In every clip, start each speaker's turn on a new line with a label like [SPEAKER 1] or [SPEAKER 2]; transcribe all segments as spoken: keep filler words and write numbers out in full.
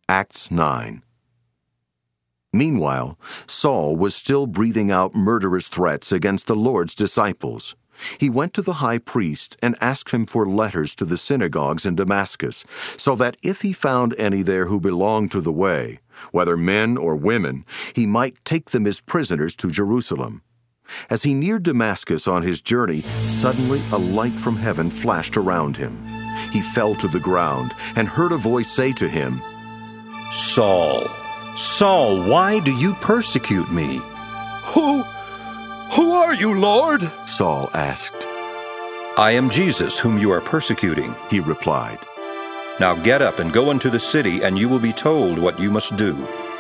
[SPEAKER 1] Acts nine. Meanwhile, Saul was still breathing out murderous threats against the Lord's disciples. He went to the high priest and asked him for letters to the synagogues in Damascus, so that if he found any there who belonged to the way, whether men or women, he might take them as prisoners to Jerusalem. As he neared Damascus on his journey, suddenly a light from heaven flashed around him. He fell to the ground and heard a voice say to him,
[SPEAKER 2] Saul, Saul, why do you persecute me?
[SPEAKER 3] Who, who are you, Lord?
[SPEAKER 1] Saul asked.
[SPEAKER 2] I am Jesus, whom you are persecuting,
[SPEAKER 1] he replied.
[SPEAKER 2] Now get up and go into the city, and you will be told what you must do.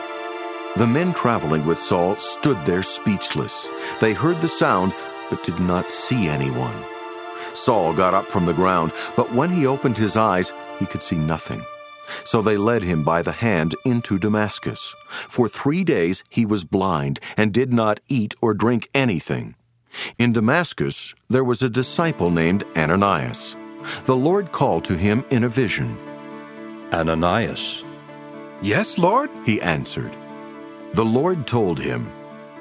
[SPEAKER 1] The men traveling with Saul stood there speechless. They heard the sound, but did not see anyone. Saul got up from the ground, but when he opened his eyes, he could see nothing. So they led him by the hand into Damascus. For three days he was blind and did not eat or drink anything. In Damascus there was a disciple named Ananias. The Lord called to him in a vision.
[SPEAKER 2] Ananias.
[SPEAKER 3] Yes, Lord,
[SPEAKER 1] he answered. The Lord told him,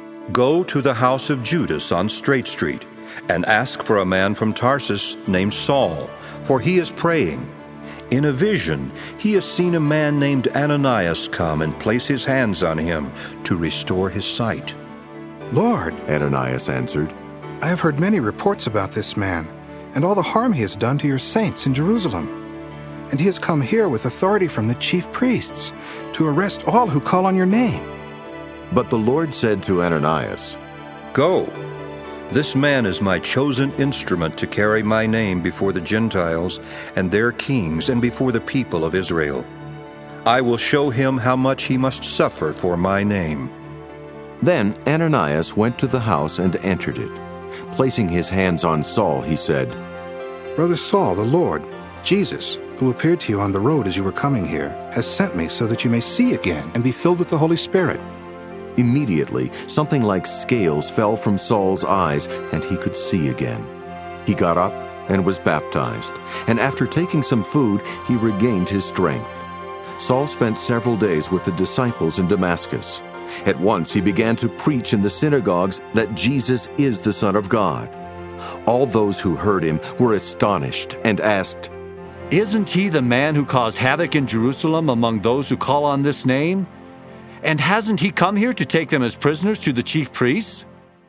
[SPEAKER 2] Go to the house of Judas on Straight Street, and ask for a man from Tarsus named Saul, for he is praying. In a vision, he has seen a man named Ananias come and place his hands on him to restore his sight.
[SPEAKER 4] Lord,
[SPEAKER 1] Ananias answered,
[SPEAKER 4] I have heard many reports about this man and all the harm he has done to your saints in Jerusalem. And he has come here with authority from the chief priests to arrest all who call on your name.
[SPEAKER 1] But the Lord said to Ananias,
[SPEAKER 2] Go. This man is my chosen instrument to carry my name before the Gentiles and their kings and before the people of Israel. I will show him how much he must suffer for my name.
[SPEAKER 1] Then Ananias went to the house and entered it. Placing his hands on Saul, he said,
[SPEAKER 4] Brother Saul, the Lord, Jesus, who appeared to you on the road as you were coming here, has sent me so that you may see again and be filled with the Holy Spirit.
[SPEAKER 1] Immediately, something like scales fell from Saul's eyes, and he could see again. He got up and was baptized, and after taking some food, he regained his strength. Saul spent several days with the disciples in Damascus. At once he began to preach in the synagogues that Jesus is the Son of God. All those who heard him were astonished and asked,
[SPEAKER 5] Isn't he the man who caused havoc in Jerusalem among those who call on this name? And hasn't he come here to take them as prisoners to the chief priests?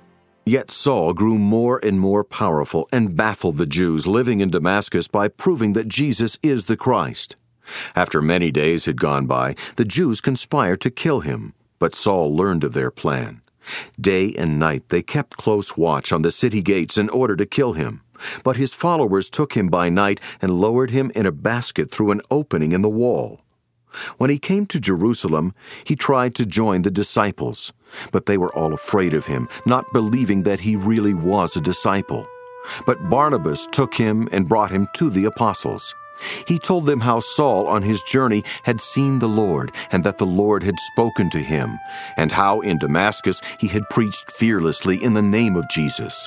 [SPEAKER 1] Yet Saul grew more and more powerful and baffled the Jews living in Damascus by proving that Jesus is the Christ. After many days had gone by, the Jews conspired to kill him, but Saul learned of their plan. Day and night they kept close watch on the city gates in order to kill him. But his followers took him by night and lowered him in a basket through an opening in the wall. When he came to Jerusalem, he tried to join the disciples, but they were all afraid of him, not believing that he really was a disciple. But Barnabas took him and brought him to the apostles. He told them how Saul on his journey had seen the Lord, and that the Lord had spoken to him, and how in Damascus he had preached fearlessly in the name of Jesus.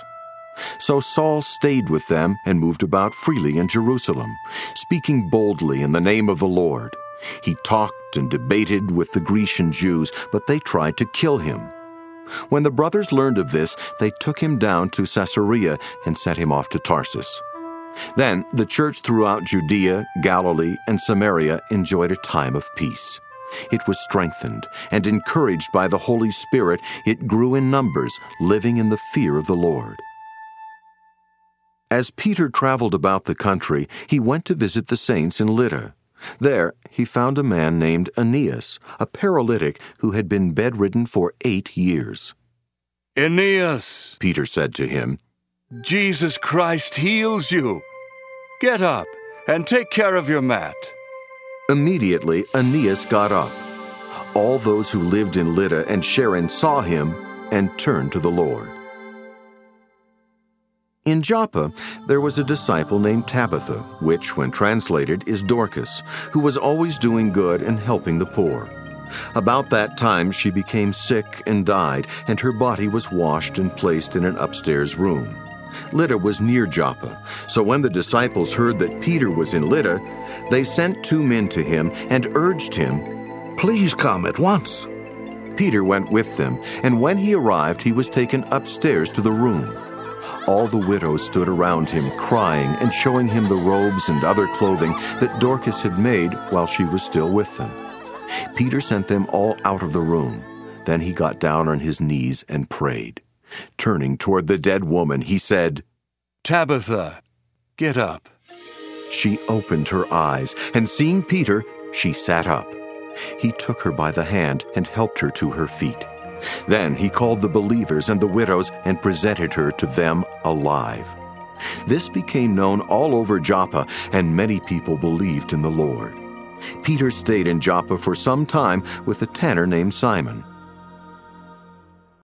[SPEAKER 1] So Saul stayed with them and moved about freely in Jerusalem, speaking boldly in the name of the Lord. He talked and debated with the Grecian Jews, but they tried to kill him. When the brothers learned of this, they took him down to Caesarea and sent him off to Tarsus. Then the church throughout Judea, Galilee, and Samaria enjoyed a time of peace. It was strengthened, and encouraged by the Holy Spirit, it grew in numbers, living in the fear of the Lord. As Peter traveled about the country, he went to visit the saints in Lydda. There he found a man named Aeneas, a paralytic who had been bedridden for eight years.
[SPEAKER 3] Aeneas,
[SPEAKER 1] Peter said to him,
[SPEAKER 3] Jesus Christ heals you. Get up and take care of your mat.
[SPEAKER 1] Immediately Aeneas got up. All those who lived in Lydda and Sharon saw him and turned to the Lord. In Joppa, there was a disciple named Tabitha, which, when translated, is Dorcas, who was always doing good and helping the poor. About that time she became sick and died, and her body was washed and placed in an upstairs room. Lydda was near Joppa, so when the disciples heard that Peter was in Lydda, they sent two men to him and urged him,
[SPEAKER 6] Please come at once."
[SPEAKER 1] Peter went with them, and when he arrived, he was taken upstairs to the room. All the widows stood around him, crying and showing him the robes and other clothing that Dorcas had made while she was still with them. Peter sent them all out of the room. Then he got down on his knees and prayed. Turning toward the dead woman, he said,
[SPEAKER 3] "Tabitha, get up."
[SPEAKER 1] She opened her eyes, and seeing Peter, she sat up. He took her by the hand and helped her to her feet. Then he called the believers and the widows and presented her to them alive. This became known all over Joppa, and many people believed in the Lord. Peter stayed in Joppa for some time with a tanner named Simon.